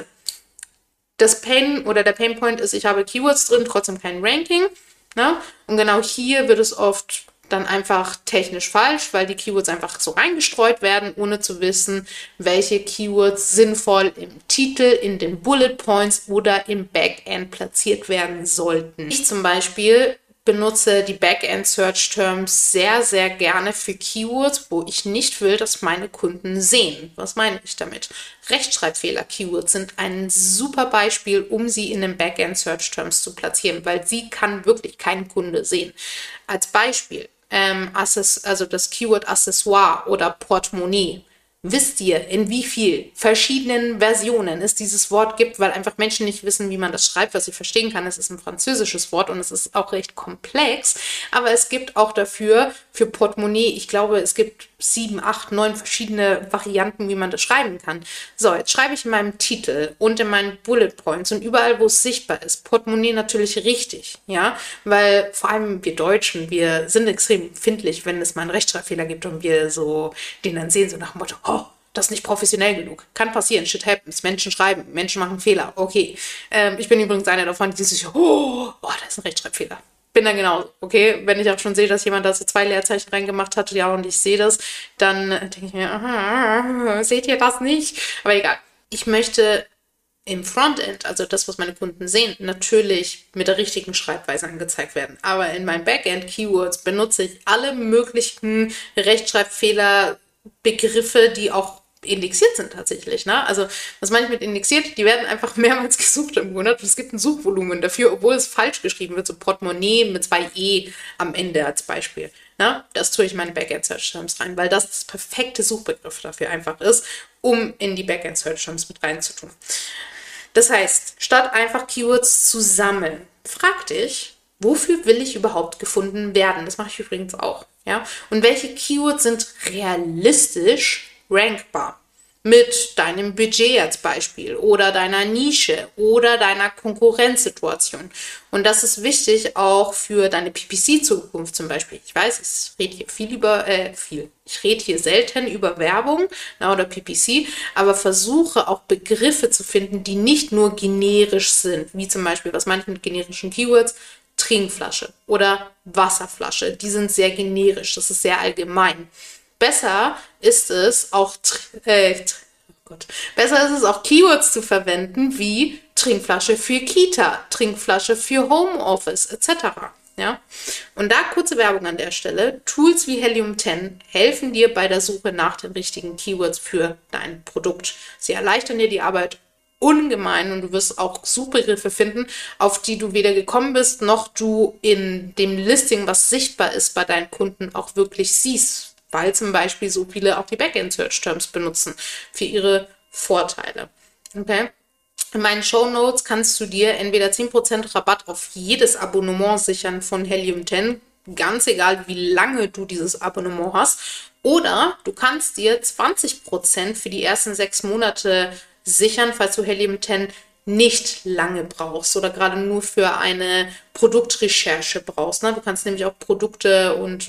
A: das Pain oder der Painpoint ist, ich habe Keywords drin, trotzdem kein Ranking. Ne? Und genau hier wird es oft dann einfach technisch falsch, weil die Keywords einfach so reingestreut werden, ohne zu wissen, welche Keywords sinnvoll im Titel, in den Bullet Points oder im Backend platziert werden sollten. Ich zum Beispiel benutze die Backend Search Terms sehr, sehr gerne für Keywords, wo ich nicht will, dass meine Kunden sehen. Was meine ich damit? Rechtschreibfehler-Keywords sind ein super Beispiel, um sie in den Backend Search Terms zu platzieren, weil sie kann wirklich kein Kunde sehen. Als Beispiel, also das Keyword Accessoire oder Portemonnaie. Wisst ihr, in wie viel verschiedenen Versionen es dieses Wort gibt, weil einfach Menschen nicht wissen, wie man das schreibt, was ich verstehen kann. Es ist ein französisches Wort und es ist auch recht komplex, aber es gibt auch dafür, für Portemonnaie, ich glaube, es gibt 7, 8, 9 verschiedene Varianten, wie man das schreiben kann. So, jetzt schreibe ich in meinem Titel und in meinen Bullet Points und überall, wo es sichtbar ist, Portemonnaie natürlich richtig, ja, weil vor allem wir Deutschen, wir sind extrem empfindlich, wenn es mal einen Rechtschreibfehler gibt und wir so den dann sehen, so nach dem Motto, oh, das ist nicht professionell genug. Kann passieren, shit happens. Menschen schreiben, Menschen machen Fehler. Okay. Ich bin übrigens einer davon, die sich, oh, da ist ein Rechtschreibfehler. Bin dann genauso, okay? Wenn ich auch schon sehe, dass jemand da so 2 Leerzeichen reingemacht hat, ja, und ich sehe das, dann denke ich mir, aha, seht ihr das nicht? Aber egal. Ich möchte im Frontend, also das, was meine Kunden sehen, natürlich mit der richtigen Schreibweise angezeigt werden. Aber in meinen Backend-Keywords benutze ich alle möglichen Rechtschreibfehler, Begriffe, die auch indexiert sind tatsächlich. Ne? Also was meine ich mit indexiert? Die werden einfach mehrmals gesucht im Monat. Es gibt ein Suchvolumen dafür, obwohl es falsch geschrieben wird. So Portemonnaie mit 2 E am Ende als Beispiel. Ne? Das tue ich in meine Backend-Search-Terms rein, weil das perfekte Suchbegriff dafür einfach ist, um in die Backend-Search-Terms mit reinzutun. Das heißt, statt einfach Keywords zu sammeln, frag dich, wofür will ich überhaupt gefunden werden? Das mache ich übrigens auch. Ja? Und welche Keywords sind realistisch rankbar? Mit deinem Budget als Beispiel oder deiner Nische oder deiner Konkurrenzsituation. Und das ist wichtig auch für deine PPC-Zukunft zum Beispiel. Ich weiß, ich rede hier ich rede hier selten über Werbung oder PPC, aber versuche auch Begriffe zu finden, die nicht nur generisch sind, wie zum Beispiel, was meine ich mit generischen Keywords? Trinkflasche oder Wasserflasche. Die sind sehr generisch, das ist sehr allgemein. Besser ist es auch Keywords zu verwenden wie Trinkflasche für Kita, Trinkflasche für Homeoffice etc. Ja? Und da kurze Werbung an der Stelle. Tools wie Helium 10 helfen dir bei der Suche nach den richtigen Keywords für dein Produkt. Sie erleichtern dir die Arbeit ungemein und du wirst auch Suchbegriffe finden, auf die du weder gekommen bist, noch du in dem Listing, was sichtbar ist bei deinen Kunden, auch wirklich siehst, weil zum Beispiel so viele auch die Backend-Search-Terms benutzen für ihre Vorteile. Okay? In meinen Shownotes kannst du dir entweder 10% Rabatt auf jedes Abonnement sichern von Helium 10, ganz egal wie lange du dieses Abonnement hast, oder du kannst dir 20% für die ersten 6 Monate sichern, falls du Helium 10 nicht lange brauchst oder gerade nur für eine Produktrecherche brauchst. Ne? Du kannst nämlich auch Produkte und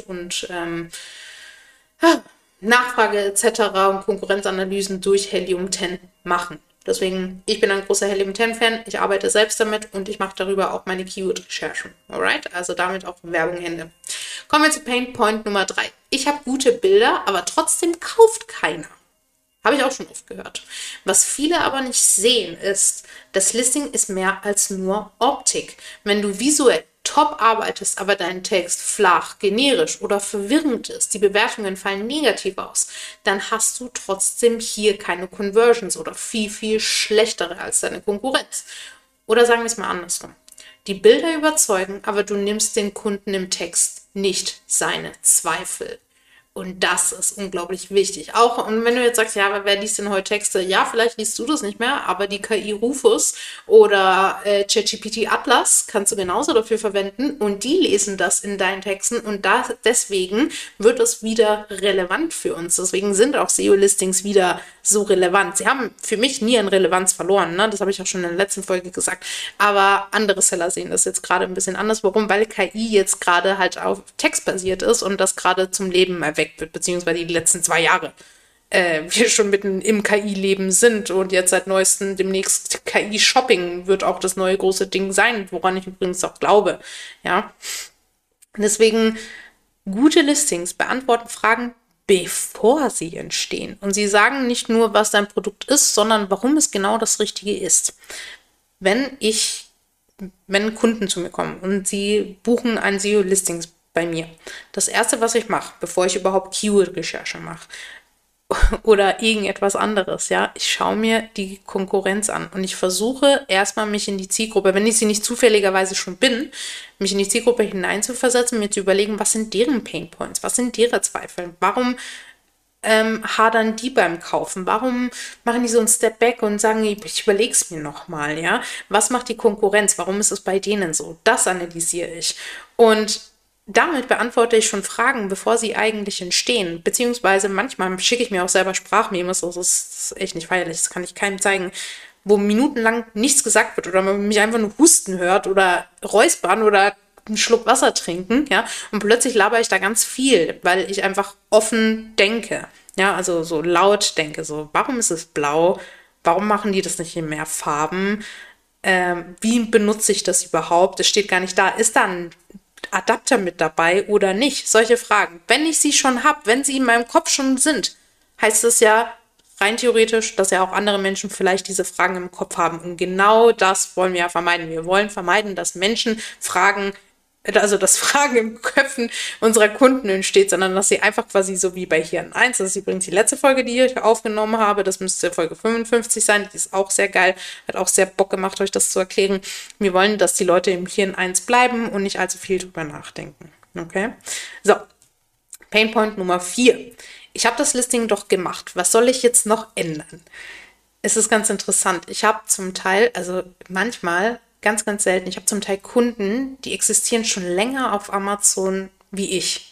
A: Nachfrage etc. und Konkurrenzanalysen durch Helium 10 machen. Deswegen, ich bin ein großer Helium 10-Fan, ich arbeite selbst damit und ich mache darüber auch meine Keyword-Recherchen. Alright? Also damit auch Werbung Ende. Kommen wir zu Pain Point Nummer 3. Ich habe gute Bilder, aber trotzdem kauft keiner. Habe ich auch schon oft gehört. Was viele aber nicht sehen ist, das Listing ist mehr als nur Optik. Wenn du visuell top arbeitest, aber dein Text flach, generisch oder verwirrend ist, die Bewertungen fallen negativ aus, dann hast du trotzdem hier keine Conversions oder viel, viel schlechtere als deine Konkurrenz. Oder sagen wir es mal andersrum. Die Bilder überzeugen, aber du nimmst den Kunden im Text nicht seine Zweifel. Und das ist unglaublich wichtig. Auch, und wenn du jetzt sagst, ja, aber wer liest denn heute Texte? Ja, vielleicht liest du das nicht mehr, aber die KI Rufus oder ChatGPT Atlas kannst du genauso dafür verwenden und die lesen das in deinen Texten und deswegen wird es wieder relevant für uns. Deswegen sind auch SEO-Listings wieder so relevant. Sie haben für mich nie an Relevanz verloren, ne? Das habe ich auch schon in der letzten Folge gesagt. Aber andere Seller sehen das jetzt gerade ein bisschen anders. Warum? Weil KI jetzt gerade halt auf Text basiert ist und das gerade zum Leben erweckt wird, beziehungsweise die letzten 2 Jahre wir schon mitten im KI-Leben sind und jetzt seit neuestem demnächst KI-Shopping wird auch das neue große Ding sein, woran ich übrigens auch glaube. Ja, deswegen gute Listings beantworten Fragen, bevor sie entstehen. Und sie sagen nicht nur, was dein Produkt ist, sondern warum es genau das Richtige ist. Wenn Kunden zu mir kommen und sie buchen ein SEO-Listings bei mir, das erste, was ich mache, bevor ich überhaupt Keyword-Recherche mache oder irgendetwas anderes, ja, ich schaue mir die Konkurrenz an und ich versuche erstmal mich in die Zielgruppe, wenn ich sie nicht zufälligerweise schon bin, mich in die Zielgruppe hineinzuversetzen, mir zu überlegen, was sind deren Painpoints, was sind deren Zweifel, warum hadern die beim Kaufen? Warum machen die so einen Step Back und sagen, ich überlege es mir nochmal, ja? Was macht die Konkurrenz? Warum ist es bei denen so? Das analysiere ich. Und damit beantworte ich schon Fragen, bevor sie eigentlich entstehen. Beziehungsweise manchmal schicke ich mir auch selber Sprachmemos, das ist echt nicht feierlich, das kann ich keinem zeigen, wo minutenlang nichts gesagt wird oder man mich einfach nur husten hört oder räuspern oder einen Schluck Wasser trinken, ja, und plötzlich laber ich da ganz viel, weil ich einfach offen denke, ja, also so laut denke, so, warum ist es blau? Warum machen die das nicht in mehr Farben? Wie benutze ich das überhaupt? Es steht gar nicht da. Ist da ein Adapter mit dabei oder nicht? Solche Fragen. Wenn ich sie schon habe, wenn sie in meinem Kopf schon sind, heißt es ja rein theoretisch, dass ja auch andere Menschen vielleicht diese Fragen im Kopf haben. Und genau das wollen wir ja vermeiden. Wir wollen vermeiden, dass Menschen Fragen, also dass Fragen im Köpfen unserer Kunden entsteht, sondern dass sie einfach quasi so wie bei Hirn 1, das ist übrigens die letzte Folge, die ich aufgenommen habe, das müsste Folge 55 sein, die ist auch sehr geil, hat auch sehr Bock gemacht, euch das zu erklären. Wir wollen, dass die Leute im Hirn 1 bleiben und nicht allzu viel drüber nachdenken. Okay? So, Painpoint Nummer 4. Ich habe das Listing doch gemacht. Was soll ich jetzt noch ändern? Es ist ganz interessant. Ich habe zum Teil, also manchmal, ganz, ganz selten, ich habe zum Teil Kunden, die existieren schon länger auf Amazon wie ich.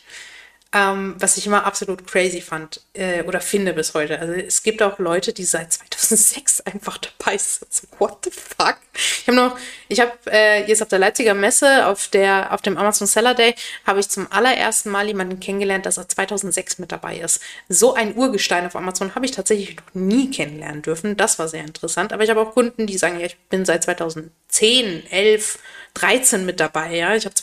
A: Was ich immer absolut crazy fand oder finde bis heute. Also es gibt auch Leute, die seit 2006 einfach dabei sind. So, what the fuck? Ich habe jetzt auf der Leipziger Messe, auf dem Amazon Seller Day, habe ich zum allerersten Mal jemanden kennengelernt, der seit 2006 mit dabei ist. So ein Urgestein auf Amazon habe ich tatsächlich noch nie kennenlernen dürfen. Das war sehr interessant. Aber ich habe auch Kunden, die sagen, ja, ich bin seit 2010, 11, 13 mit dabei, ja. Ich habe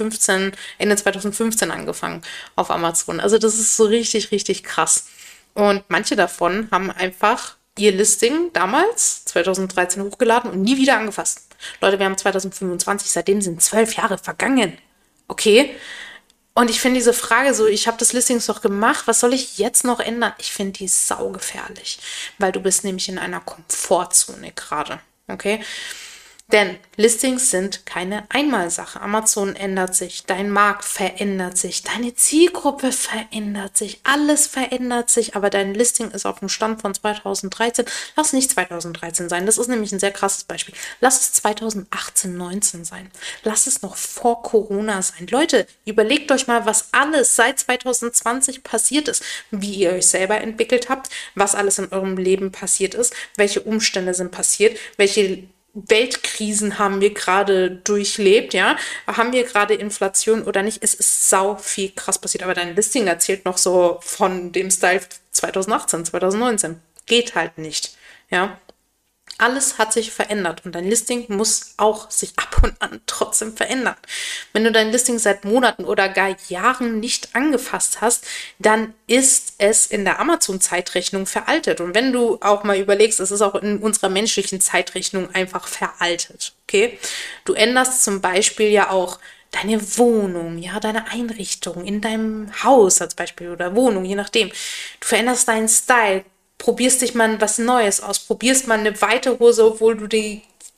A: Ende 2015 angefangen auf Amazon. Also das ist so richtig, richtig krass. Und manche davon haben einfach ihr Listing damals, 2013, hochgeladen und nie wieder angefasst. Leute, wir haben 2025, seitdem sind 12 Jahre vergangen. Okay? Und ich finde diese Frage so, ich habe das Listing doch gemacht, was soll ich jetzt noch ändern? Ich finde die saugefährlich, weil du bist nämlich in einer Komfortzone gerade. Okay? Denn Listings sind keine Einmalsache. Amazon ändert sich, dein Markt verändert sich, deine Zielgruppe verändert sich, alles verändert sich, aber dein Listing ist auf dem Stand von 2013. Lass nicht 2013 sein, das ist nämlich ein sehr krasses Beispiel. Lass es 2018, 19 sein. Lass es noch vor Corona sein. Leute, überlegt euch mal, was alles seit 2020 passiert ist, wie ihr euch selber entwickelt habt, was alles in eurem Leben passiert ist, welche Umstände sind passiert, welche Weltkrisen haben wir gerade durchlebt, ja? Haben wir gerade Inflation oder nicht? Es ist sau viel krass passiert, aber dein Listing erzählt noch so von dem Style 2018, 2019. Geht halt nicht, ja? Alles hat sich verändert und dein Listing muss auch sich ab und an trotzdem verändern. Wenn du dein Listing seit Monaten oder gar Jahren nicht angefasst hast, dann ist es in der Amazon-Zeitrechnung veraltet. Und wenn du auch mal überlegst, es ist auch in unserer menschlichen Zeitrechnung einfach veraltet, okay? Du änderst zum Beispiel ja auch deine Wohnung, ja, deine Einrichtung in deinem Haus als Beispiel oder Wohnung, je nachdem. Du veränderst deinen Style, probierst dich mal was Neues aus, probierst mal eine weite Hose, obwohl du die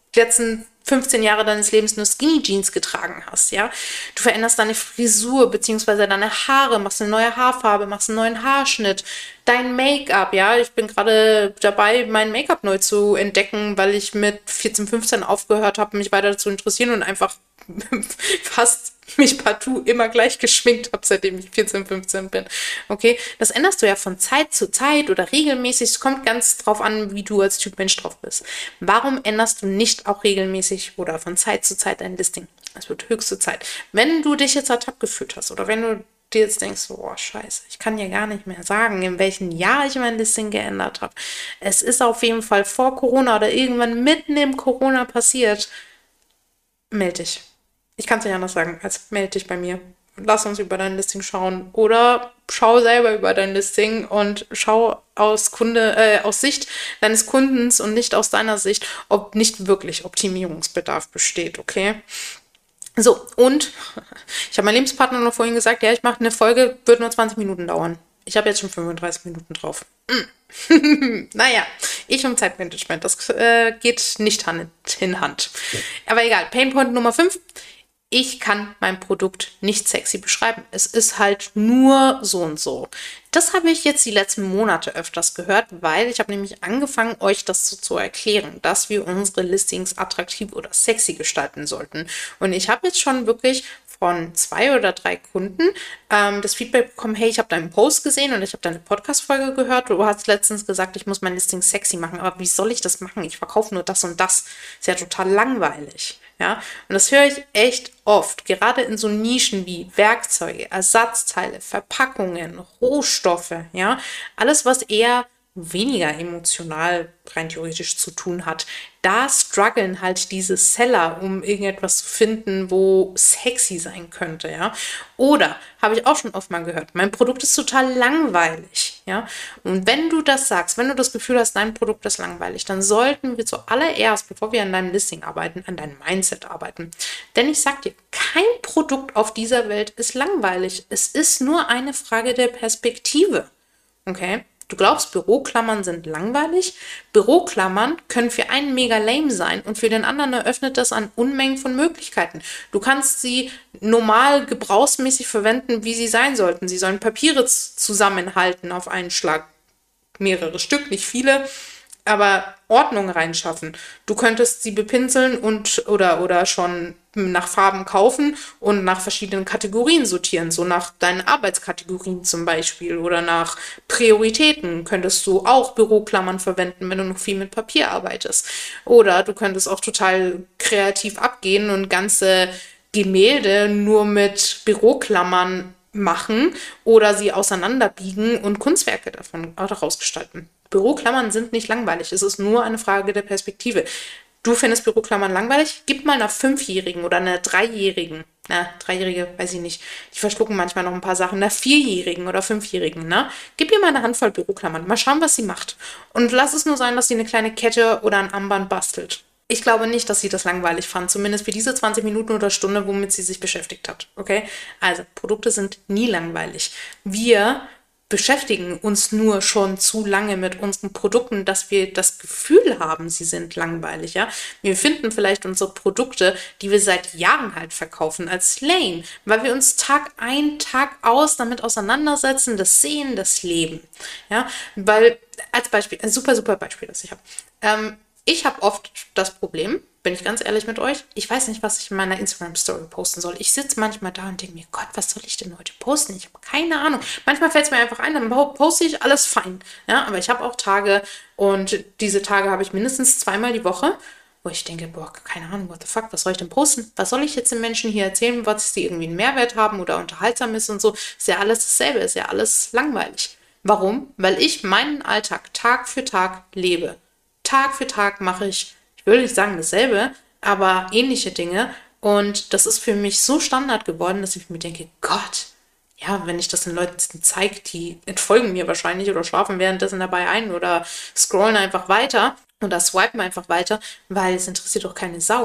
A: die letzten 15 Jahre deines Lebens nur Skinny Jeans getragen hast, ja. Du veränderst deine Frisur beziehungsweise deine Haare, machst eine neue Haarfarbe, machst einen neuen Haarschnitt, dein Make-up, ja. Ich bin gerade dabei, mein Make-up neu zu entdecken, weil ich mit 14, 15 aufgehört habe, mich weiter zu interessieren und einfach fast mich partout immer gleich geschminkt habe, seitdem ich 14, 15 bin. Okay, das änderst du ja von Zeit zu Zeit oder regelmäßig. Es kommt ganz drauf an, wie du als Typ Mensch drauf bist. Warum änderst du nicht auch regelmäßig oder von Zeit zu Zeit dein Listing? Es wird höchste Zeit. Wenn du dich jetzt ertappt gefühlt hast oder wenn du dir jetzt denkst, boah, scheiße, ich kann ja gar nicht mehr sagen, in welchem Jahr ich mein Listing geändert habe. Es ist auf jeden Fall vor Corona oder irgendwann mitten im Corona passiert. Meld dich. Ich kann es nicht anders sagen, als melde dich bei mir. Lass uns über dein Listing schauen. Oder schau selber über dein Listing und schau aus Sicht deines Kundens und nicht aus deiner Sicht, ob nicht wirklich Optimierungsbedarf besteht, okay? So, und ich habe meinem Lebenspartner noch vorhin gesagt, ja, ich mache eine Folge, wird nur 20 Minuten dauern. Ich habe jetzt schon 35 Minuten drauf. Naja, ich und Zeitmanagement, das geht nicht Hand in Hand. Aber egal, Painpoint Nummer 5. Ich kann mein Produkt nicht sexy beschreiben. Es ist halt nur so und so. Das habe ich jetzt die letzten Monate öfters gehört, weil ich habe nämlich angefangen, euch das so zu erklären, dass wir unsere Listings attraktiv oder sexy gestalten sollten. Und ich habe jetzt schon wirklich von 2 oder 3 Kunden das Feedback bekommen, hey, ich habe deinen Post gesehen und ich habe deine Podcast-Folge gehört. Du hast letztens gesagt, ich muss mein Listing sexy machen, aber wie soll ich das machen? Ich verkaufe nur das und das. Ist ja total langweilig. Ja, und das höre ich echt oft, gerade in so Nischen wie Werkzeuge, Ersatzteile, Verpackungen, Rohstoffe, ja, alles, was eher weniger emotional rein theoretisch zu tun hat. Da strugglen halt diese Seller, um irgendetwas zu finden, wo sexy sein könnte, ja. Oder, habe ich auch schon oft mal gehört, mein Produkt ist total langweilig, ja. Und wenn du das sagst, wenn du das Gefühl hast, dein Produkt ist langweilig, dann sollten wir zuallererst, bevor wir an deinem Listing arbeiten, an deinem Mindset arbeiten. Denn ich sag dir, kein Produkt auf dieser Welt ist langweilig. Es ist nur eine Frage der Perspektive, okay? Du glaubst, Büroklammern sind langweilig? Büroklammern können für einen mega lame sein und für den anderen eröffnet das an Unmengen von Möglichkeiten. Du kannst sie normal gebrauchsmäßig verwenden, wie sie sein sollten. Sie sollen Papiere zusammenhalten auf einen Schlag. Mehrere Stück, nicht viele, aber Ordnung reinschaffen. Du könntest sie bepinseln und oder schon nach Farben kaufen und nach verschiedenen Kategorien sortieren, so nach deinen Arbeitskategorien zum Beispiel oder nach Prioritäten könntest du auch Büroklammern verwenden, wenn du noch viel mit Papier arbeitest. Oder du könntest auch total kreativ abgehen und ganze Gemälde nur mit Büroklammern machen oder sie auseinanderbiegen und Kunstwerke davon daraus gestalten. Büroklammern sind nicht langweilig. Es ist nur eine Frage der Perspektive. Du findest Büroklammern langweilig? Gib mal einer 5-Jährigen oder einer 3-Jährigen, na, 3-Jährige, weiß ich nicht, die verschlucken manchmal noch ein paar Sachen, einer 4-Jährigen oder 5-Jährigen, ne? Gib ihr mal eine Handvoll Büroklammern. Mal schauen, was sie macht. Und lass es nur sein, dass sie eine kleine Kette oder ein Armband bastelt. Ich glaube nicht, dass sie das langweilig fand, zumindest für diese 20 Minuten oder Stunde, womit sie sich beschäftigt hat. Okay? Also, Produkte sind nie langweilig. Wir beschäftigen uns nur schon zu lange mit unseren Produkten, dass wir das Gefühl haben, sie sind langweilig, ja. Wir finden vielleicht unsere Produkte, die wir seit Jahren halt verkaufen, als lame, weil wir uns Tag ein, Tag aus damit auseinandersetzen, das sehen, das Leben, ja. Weil, als Beispiel, ein super, super Beispiel, das ich habe. Ich habe oft das Problem, bin ich ganz ehrlich mit euch, ich weiß nicht, was ich in meiner Instagram-Story posten soll. Ich sitze manchmal da und denke mir, Gott, was soll ich denn heute posten? Ich habe keine Ahnung. Manchmal fällt es mir einfach ein, dann poste ich alles fein. Ja, aber ich habe auch Tage und diese Tage habe ich mindestens 2-mal die Woche, wo ich denke, boah, keine Ahnung, what the fuck, was soll ich denn posten? Was soll ich jetzt den Menschen hier erzählen, was sie irgendwie einen Mehrwert haben oder unterhaltsam ist und so? Ist ja alles dasselbe, ist ja alles langweilig. Warum? Weil ich meinen Alltag Tag für Tag lebe. Tag für Tag mache ich will nicht sagen dasselbe, aber ähnliche Dinge. Und das ist für mich so Standard geworden, dass ich mir denke, Gott, ja, wenn ich das den Leuten zeige, die entfolgen mir wahrscheinlich oder schlafen währenddessen dabei ein oder scrollen einfach weiter oder swipen einfach weiter, weil es interessiert doch keine Sau.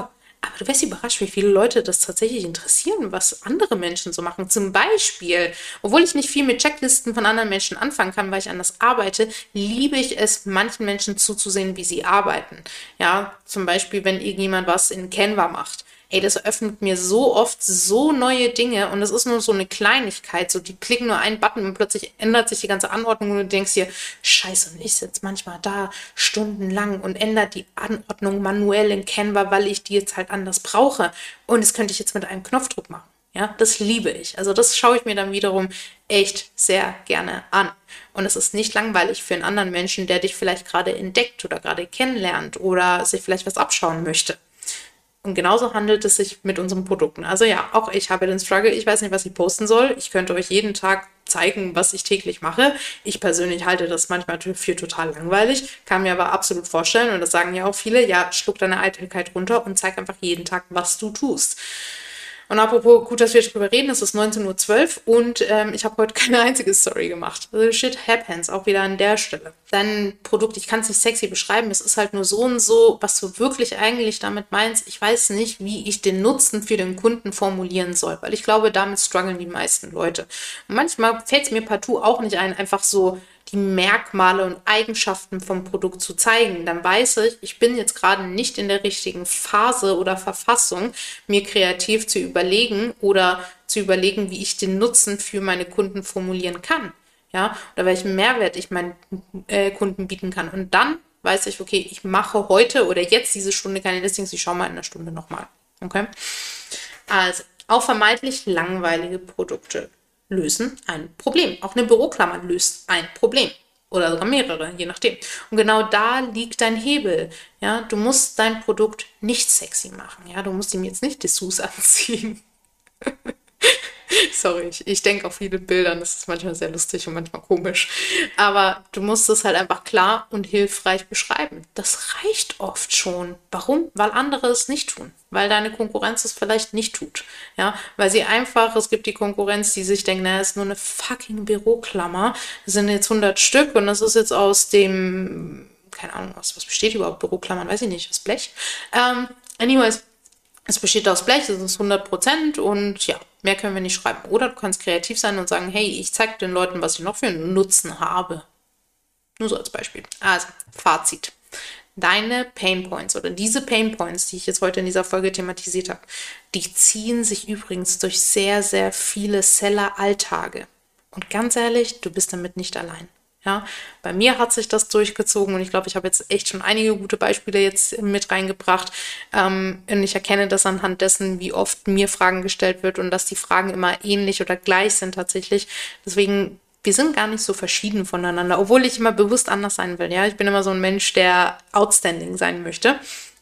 A: Aber du wirst überrascht, wie viele Leute das tatsächlich interessieren, was andere Menschen so machen. Zum Beispiel, obwohl ich nicht viel mit Checklisten von anderen Menschen anfangen kann, weil ich anders arbeite, liebe ich es, manchen Menschen zuzusehen, wie sie arbeiten. Ja, zum Beispiel, wenn irgendjemand was in Canva macht. Ey, das eröffnet mir so oft so neue Dinge und das ist nur so eine Kleinigkeit. So, die klicken nur einen Button und plötzlich ändert sich die ganze Anordnung und du denkst dir, scheiße, und ich sitze manchmal da stundenlang und ändere die Anordnung manuell in Canva, weil ich die jetzt halt anders brauche. Und das könnte ich jetzt mit einem Knopfdruck machen. Ja, das liebe ich. Also das schaue ich mir dann wiederum echt sehr gerne an. Und es ist nicht langweilig für einen anderen Menschen, der dich vielleicht gerade entdeckt oder gerade kennenlernt oder sich vielleicht was abschauen möchte. Und genauso handelt es sich mit unseren Produkten. Also ja, auch ich habe den Struggle. Ich weiß nicht, was ich posten soll. Ich könnte euch jeden Tag zeigen, was ich täglich mache. Ich persönlich halte das manchmal für total langweilig, kann mir aber absolut vorstellen, und das sagen ja auch viele, ja, schluck deine Eitelkeit runter und zeig einfach jeden Tag, was du tust. Und apropos, gut, dass wir darüber reden, es ist 19:12 Uhr und ich habe heute keine einzige Story gemacht. Also shit happens, auch wieder an der Stelle. Dein Produkt, ich kann es nicht sexy beschreiben, es ist halt nur so und so, was du wirklich eigentlich damit meinst. Ich weiß nicht, wie ich den Nutzen für den Kunden formulieren soll, weil ich glaube, damit strugglen die meisten Leute. Und manchmal fällt es mir partout auch nicht ein, einfach so die Merkmale und Eigenschaften vom Produkt zu zeigen, dann weiß ich, ich bin jetzt gerade nicht in der richtigen Phase oder Verfassung, mir kreativ zu überlegen oder zu überlegen, wie ich den Nutzen für meine Kunden formulieren kann. Ja, oder welchen Mehrwert ich meinen Kunden bieten kann. Und dann weiß ich, okay, ich mache heute oder jetzt diese Stunde keine Listings, ich schaue mal in einer Stunde nochmal. Okay? Also, auch vermeintlich langweilige Produkte lösen ein Problem. Auch eine Büroklammer löst ein Problem. Oder sogar mehrere, je nachdem. Und genau da liegt dein Hebel. Ja, du musst dein Produkt nicht sexy machen. Ja, du musst ihm jetzt nicht Dessous anziehen. Sorry, ich denke auf viele Bildern, das ist manchmal sehr lustig und manchmal komisch. Aber du musst es halt einfach klar und hilfreich beschreiben. Das reicht oft schon. Warum? Weil andere es nicht tun. Weil deine Konkurrenz es vielleicht nicht tut. Ja, weil sie einfach, es gibt die Konkurrenz, die sich denkt, naja, ist nur eine fucking Büroklammer. Das sind jetzt 100 Stück und das ist jetzt aus dem, keine Ahnung, was besteht überhaupt Büroklammern, weiß ich nicht, aus Blech. Anyways, es besteht aus Blech, es ist 100% und ja, mehr können wir nicht schreiben. Oder du kannst kreativ sein und sagen, hey, ich zeige den Leuten, was ich noch für einen Nutzen habe. Nur so als Beispiel. Also, Fazit. Deine Painpoints oder diese Painpoints, die ich jetzt heute in dieser Folge thematisiert habe, die ziehen sich übrigens durch sehr, sehr viele Seller-Alltage. Und ganz ehrlich, du bist damit nicht allein. Ja, bei mir hat sich das durchgezogen und ich glaube, ich habe jetzt echt schon einige gute Beispiele jetzt mit reingebracht. Und ich erkenne das anhand dessen, wie oft mir Fragen gestellt wird und dass die Fragen immer ähnlich oder gleich sind tatsächlich. Deswegen, wir sind gar nicht so verschieden voneinander, obwohl ich immer bewusst anders sein will. Ja, ich bin immer so ein Mensch, der outstanding sein möchte.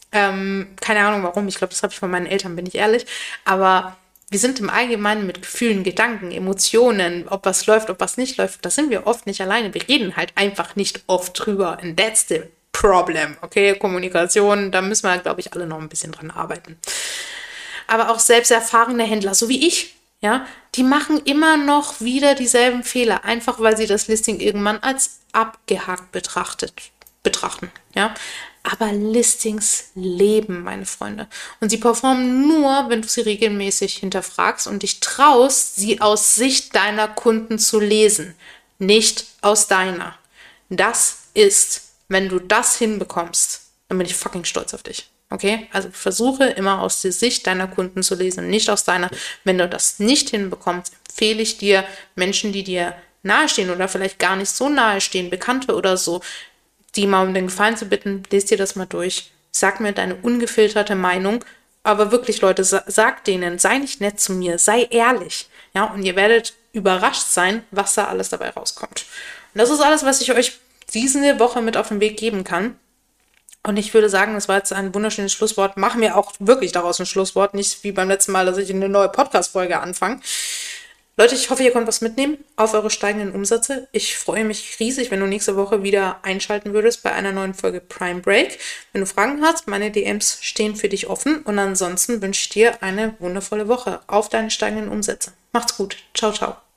A: Keine Ahnung warum, ich glaube, das habe ich von meinen Eltern, bin ich ehrlich. Aber wir sind im Allgemeinen mit Gefühlen, Gedanken, Emotionen, ob was läuft, ob was nicht läuft, das sind wir oft nicht alleine. Wir reden halt einfach nicht oft drüber. And that's the problem. Okay, Kommunikation, da müssen wir, glaube ich, alle noch ein bisschen dran arbeiten. Aber auch selbst erfahrene Händler, so wie ich, ja, die machen immer noch wieder dieselben Fehler, einfach weil sie das Listing irgendwann als abgehakt betrachten, ja. Aber Listings leben, meine Freunde. Und sie performen nur, wenn du sie regelmäßig hinterfragst und dich traust, sie aus Sicht deiner Kunden zu lesen, nicht aus deiner. Das ist, wenn du das hinbekommst, dann bin ich fucking stolz auf dich. Okay? Also versuche immer aus der Sicht deiner Kunden zu lesen, nicht aus deiner. Wenn du das nicht hinbekommst, empfehle ich dir Menschen, die dir nahestehen oder vielleicht gar nicht so nahestehen, Bekannte oder so, die mal um den Gefallen zu bitten, lest dir das mal durch, sag mir deine ungefilterte Meinung, aber wirklich, Leute, sag denen, sei nicht nett zu mir, sei ehrlich, ja, und ihr werdet überrascht sein, was da alles dabei rauskommt. Und das ist alles, was ich euch diese Woche mit auf den Weg geben kann. Und ich würde sagen, das war jetzt ein wunderschönes Schlusswort. Machen wir auch wirklich daraus ein Schlusswort, nicht wie beim letzten Mal, dass ich eine neue Podcast-Folge anfange. Leute, ich hoffe, ihr könnt was mitnehmen auf eure steigenden Umsätze. Ich freue mich riesig, wenn du nächste Woche wieder einschalten würdest bei einer neuen Folge Prime Break. Wenn du Fragen hast, meine DMs stehen für dich offen. Und ansonsten wünsche ich dir eine wundervolle Woche auf deine steigenden Umsätze. Macht's gut. Ciao, ciao.